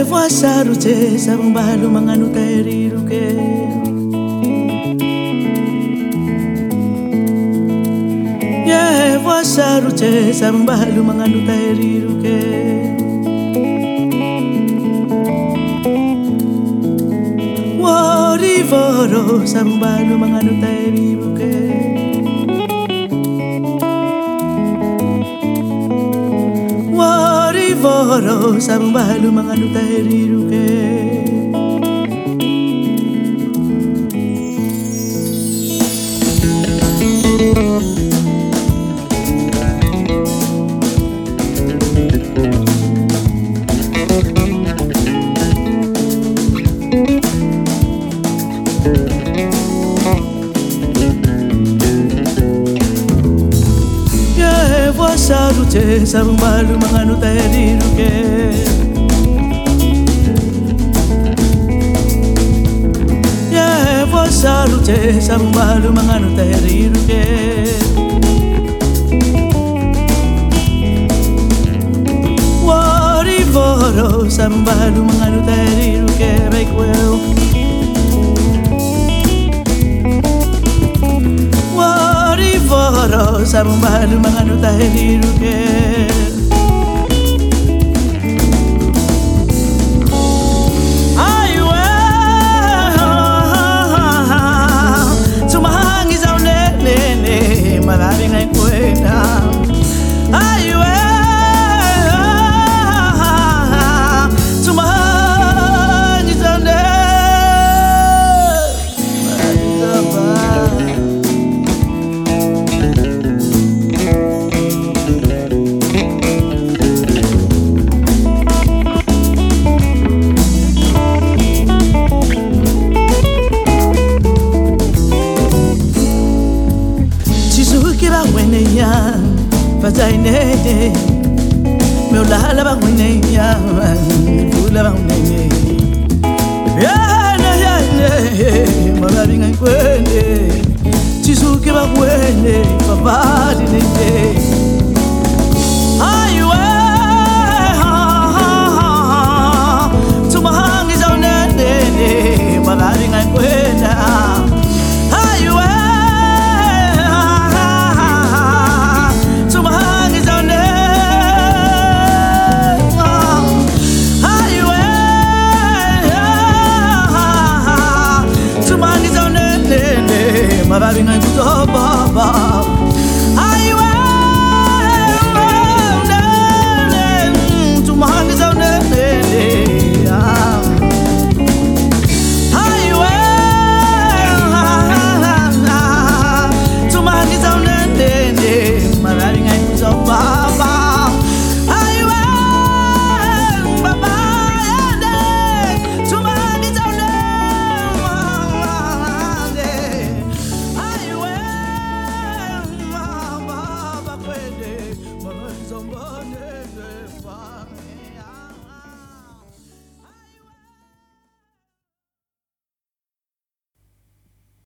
Sarute sang balu manganu tairiruke Ye wa sarute sang balu manganu tairiruke Wa rivoro sang balu manganu tairiruke Wa rivoro sang balu manganu tairiruke Sarute sang balu manganu tairiruke Ye wa sarute sang balu manganu tairiruke Wa rivoro sang balu manganu tairiruke Make well Voro sang balu manganu tairiruke Aiwe Tumahangi zau nene Malari ngai kwena Aiwe Tumahangi zau nene Malari zau Vazaine, meu lala ba wine ya, pula ba wine. Ya na, malabi ngai kwende, chisuke ba wine, babali nende. Aiwe, tumahangi zau nende, malabi ngai kwenda. Mababi ngai kuto